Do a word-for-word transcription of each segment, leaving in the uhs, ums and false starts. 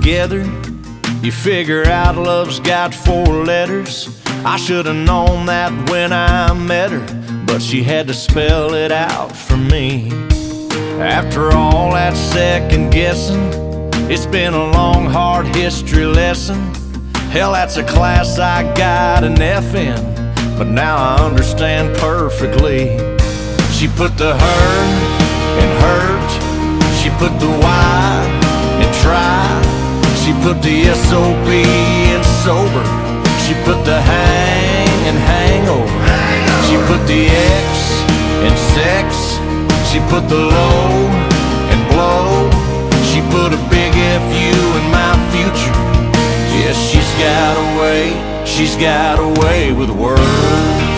together, you figure out love's got four letters. I should've known that when I met her, but she had to spell it out for me. After all that second guessing, it's been a long, hard history lesson. Hell, that's a class I got an F in, but now I understand perfectly. She put the her in hurt, she put the Y in try, she put the S O B in sober, she put the hang in hangover, she put the X in sex, she put the low in blow, she put a big F U in my future. Yes, she's got a way, she's got a way with words.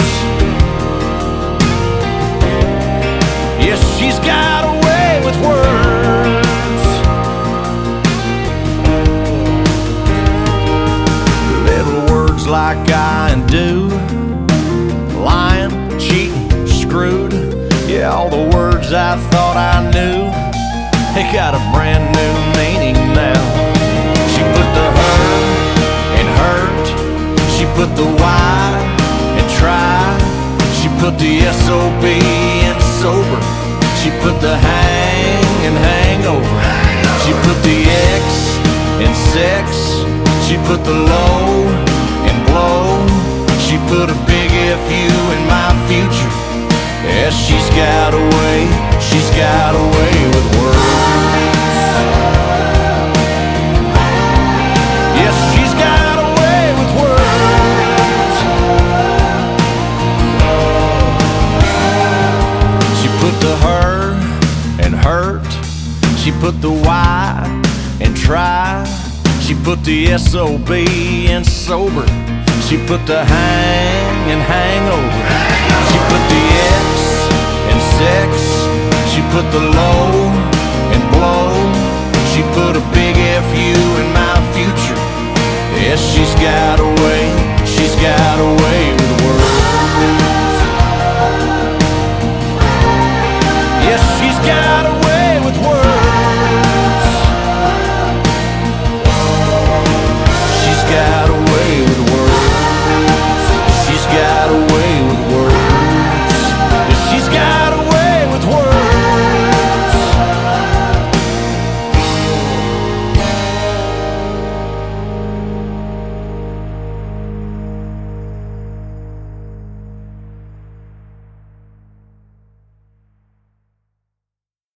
Yes, she's got a way with words. Little words like I and do, lying, cheating, screwed. Yeah, all the words I thought I knew, they got a brand new meaning now. She put the her in hurt, she put the Y in try, she put the S O B in sober, she put the hang in hangover, she put the X in sex, she put the low in blow, she put a big F U in my future. Yes, she's got a way, she's got a way with words. Yes, she's got a way with words. She put the her in hurt, she put the Y in try, she put the S O B in sober, she put the hang in hangover, she put the X in sex, she put the low in blow, she put a big F U in my future. Yes, she's got a